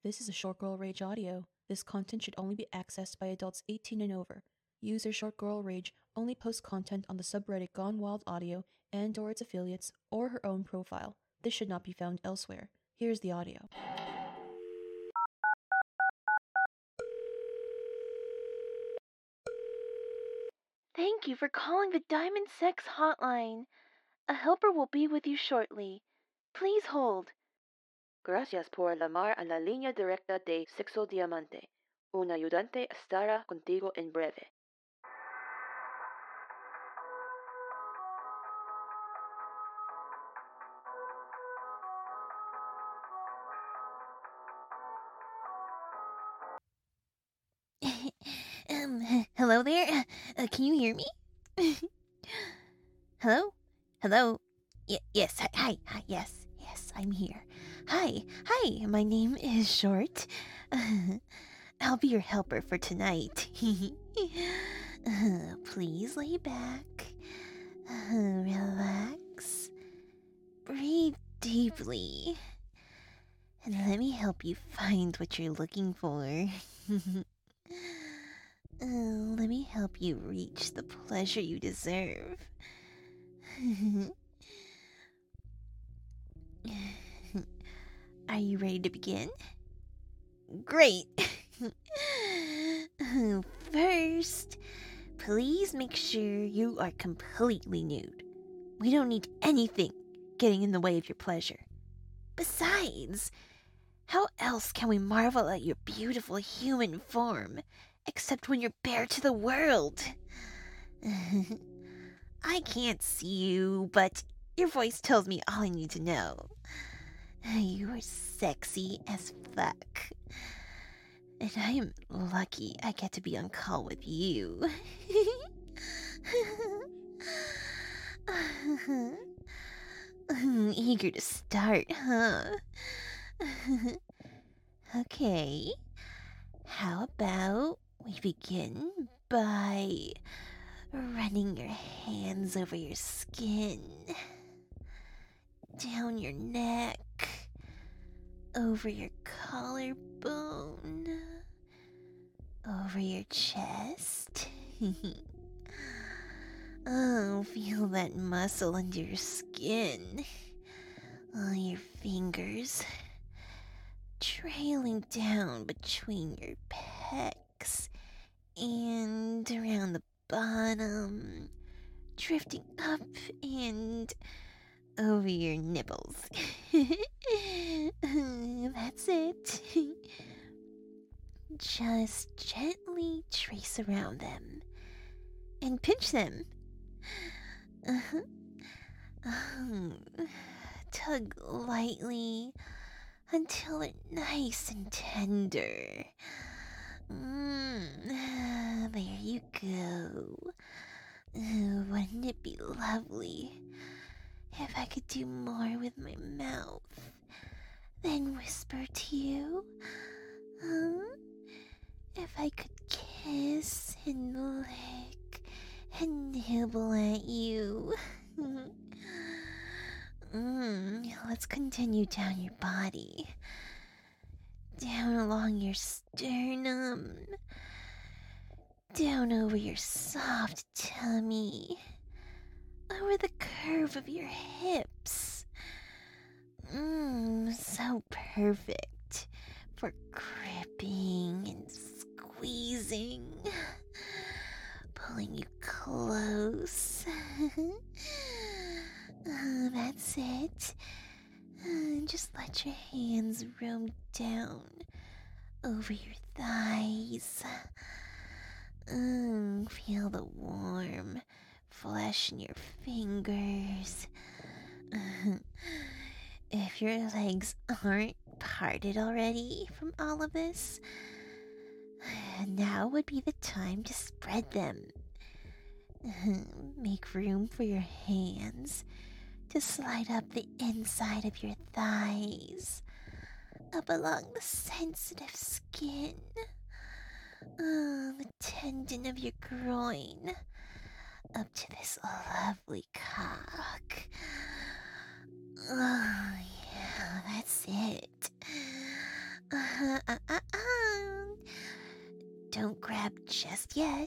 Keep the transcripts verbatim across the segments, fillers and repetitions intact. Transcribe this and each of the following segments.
This is a Short Girl Rage audio. This content should only be accessed by adults eighteen and over. User Short Girl Rage only posts content on the subreddit Gone Wild Audio and or its affiliates or her own profile. This should not be found elsewhere. Here's the audio. Thank you for calling the Diamond Sex Hotline. A helper will be with you shortly. Please hold. Gracias por llamar a la línea directa de Sexo Diamante. Un ayudante estará contigo en breve. um, hello there? Uh, can you hear me? Hello? Hello? Y- yes, hi, hi, hi, yes, yes, I'm here. Hi, hi, my name is Short. Uh, I'll be your helper for tonight. uh, please lay back, uh, relax, breathe deeply, and let me help you find what you're looking for. Uh, let me help you reach the pleasure you deserve. Are you ready to begin? Great! First, please make sure you are completely nude. We don't need anything getting in the way of your pleasure. Besides, how else can we marvel at your beautiful human form except when you're bare to the world? I can't see you, but your voice tells me all I need to know. You are sexy as fuck. And I am lucky I get to be on call with you. Eager to start, huh? Okay. How about we begin by running your hands over your skin, down your neck, over your collarbone, over your chest. Oh, feel that muscle under your skin. All your fingers trailing down between your pecs and around the bottom, drifting up and over your nipples. That's it. Just gently trace around them and pinch them. Uh-huh. Oh, tug lightly until they're nice and tender. Mm, there you go. Uh, wouldn't it be lovely if I could do more with my mouth than whisper to you? Huh? If I could kiss and lick and nibble at you. mm, let's continue down your body. Down along your sternum. Down over your soft tummy. Over the curve of your hips. Mmm, so perfect for gripping and squeezing. Pulling you close. uh, that's it. Uh, just let your hands roam down over your thighs. Mm, feel the warm flesh in your fingers. If your legs aren't parted already from all of this, now would be the time to spread them. Make room for your hands to slide up the inside of your thighs, up along the sensitive skin, uh, the tendon of your groin, up to this lovely cock. Oh, yeah, that's it. Uh, don't grab just yet.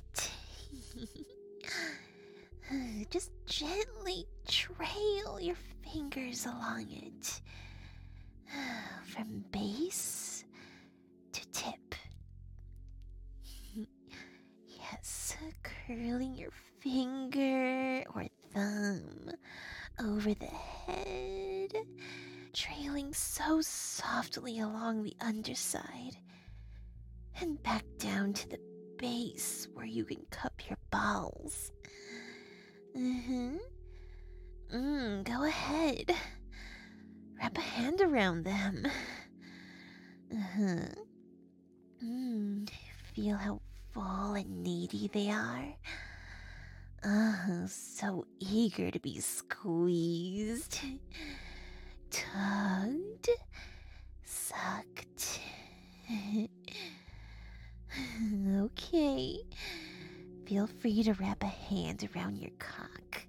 Just gently trail your fingers along it. From base to tip. Yes, curling your finger or thumb over the head, trailing so softly along the underside, and back down to the base where you can cup your balls. Mm-hmm. Mm, go ahead. Wrap a hand around them. Uh-huh. Mm, feel how full and needy they are. Oh, so eager to be squeezed, tugged, sucked. Okay. Feel free to wrap a hand around your cock.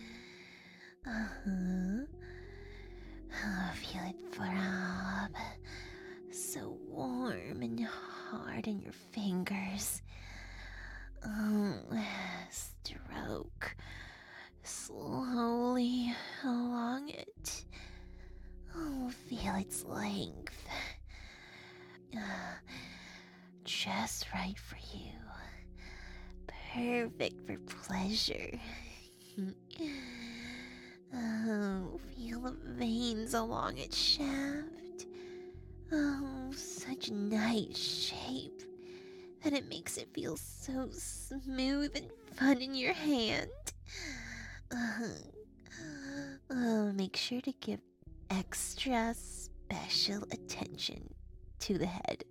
Uh-huh. Oh, feel it throb. So warm and hard in your fingers. Oh, stroke slowly along it. Oh, feel its length. Uh, just right for you. Perfect for pleasure. Oh, feel the veins along its shaft. Oh, such a nice shape that it makes it feel so smooth and fun in your hand. Uh, oh, make sure to give extra special attention to the head.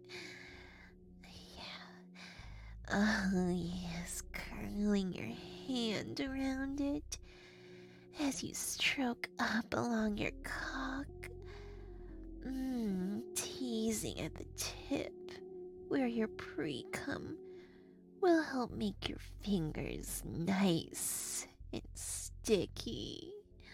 Yeah. Oh, yes, curling your hand around it as you stroke up along your cock. Mmm, teasing at the tip where your pre-cum will help make your fingers nice and sticky.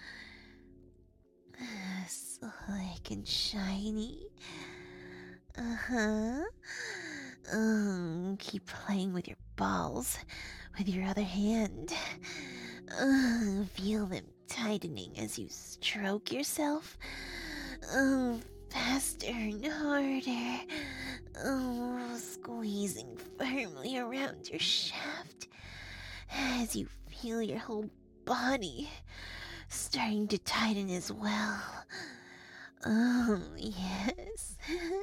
Slick and shiny. Uh-huh. Um, keep playing with your balls with your other hand. Uh, feel them tightening as you stroke yourself. Oh, faster and harder. Oh, squeezing firmly around your shaft as you feel your whole body starting to tighten as well. Oh, yes.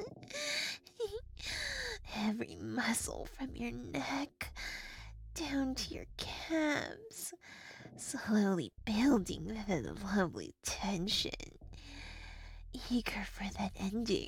Every muscle from your neck down to your calves, slowly building with a lovely tension. Eager for that ending.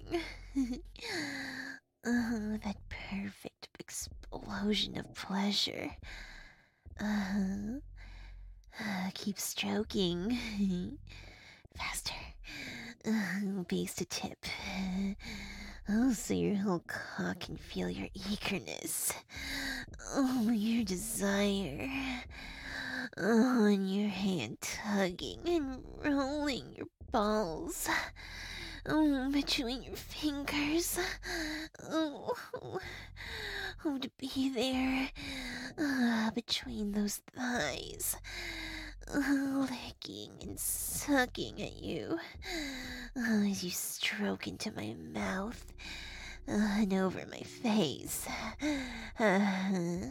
Oh, that perfect explosion of pleasure. Uh-huh. Uh, keep stroking. Faster. Uh, base to tip. Oh, so your whole cock can feel your eagerness. Oh, your desire. Oh, and your hand tugging and rolling your balls. Oh, between your fingers. Oh, oh, oh to be there. Uh, between those thighs. Uh, licking and sucking at you. Uh, as you stroke into my mouth. Uh, and over my face. Uh,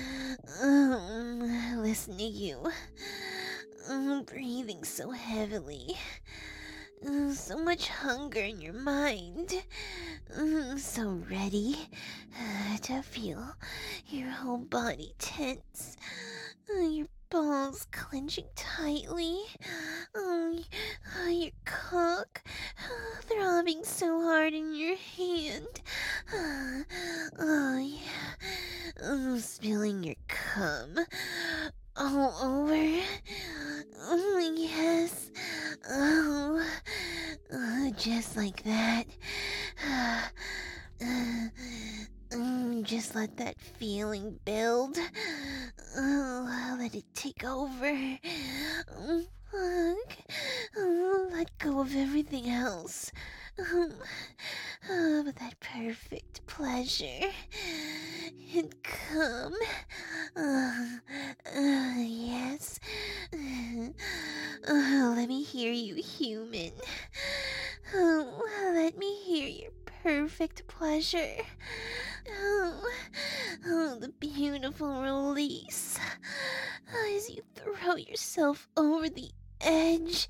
um, listen to you. Um, breathing so heavily. Uh, so much hunger in your mind. Uh, so ready uh, to feel your whole body tense. Uh, your balls clenching tightly. Oh, uh, your cock uh, throbbing so hard in your hand. Uh, oh, yeah. Oh, spilling your cum all over. Oh, yes. Oh, uh, just like that. Uh, uh, um, just let that feeling build. Oh, let it take over. Oh, fuck. Oh, let go of everything else. Um, oh, but that perfect pleasure. and come. Uh, uh, yes. Uh, uh, let me hear you, human. Oh, let me hear your perfect pleasure. Oh, oh, the beautiful release. As you throw yourself over the edge.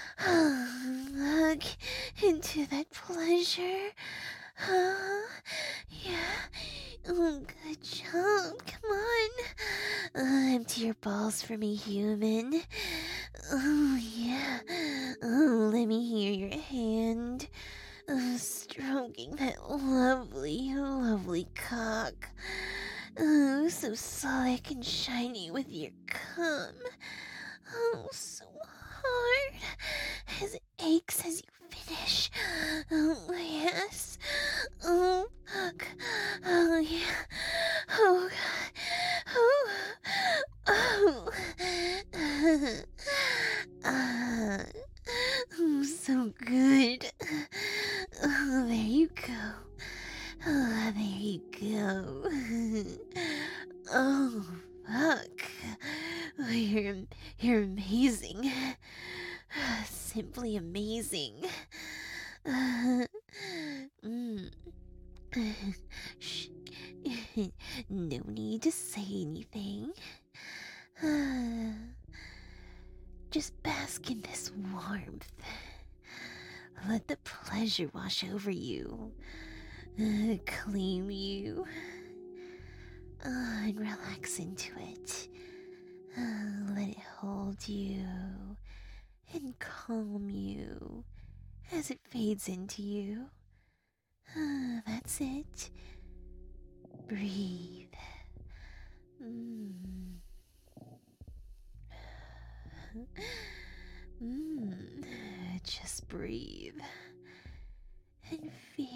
Look into that pleasure. Huh? Yeah. Oh, good job. Come on. Uh, empty your balls for me, human. Oh, yeah. Oh, let me hear your hand. Uh, stroking that lovely, lovely cock. Oh, so slick and shiny with your cum. Oh, so hard as it aches as you finish. Oh, yes. Oh, fuck. Oh, yeah. Oh, God. Oh, oh. Ah, oh, so good. Oh, there you go. Oh, there you go. Oh, fuck. Oh, you're, you're amazing. Simply amazing. Uh, mm. Shh. No need to say anything. Uh, just bask in this warmth. Let the pleasure wash over you. Uh, claim you. Uh, and relax into it. Uh, let it hold you and calm you as it fades into you. Uh, that's it. Breathe. Mm. Mm. Just breathe and feel.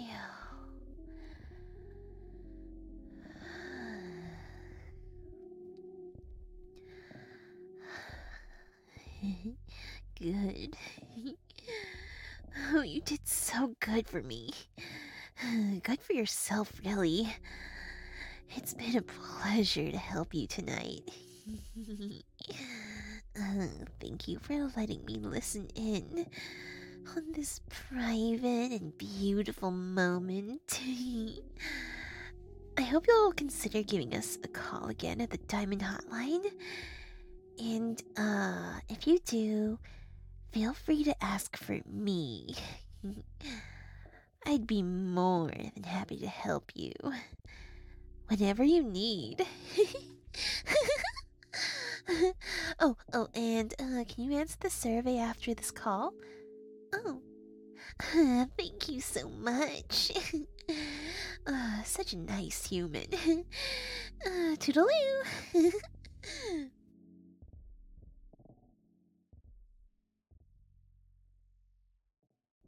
Good. Oh, you did so good for me. Good for yourself, really. It's been a pleasure to help you tonight. uh, thank you for letting me listen in on this private and beautiful moment. I hope you'll consider giving us a call again at the Diamond Hotline. And, uh, if you do, feel free to ask for me. I'd be more than happy to help you. Whatever you need. oh, oh, and, uh, can you answer the survey after this call? Oh. Thank you so much. uh, such a nice human. uh, toodaloo.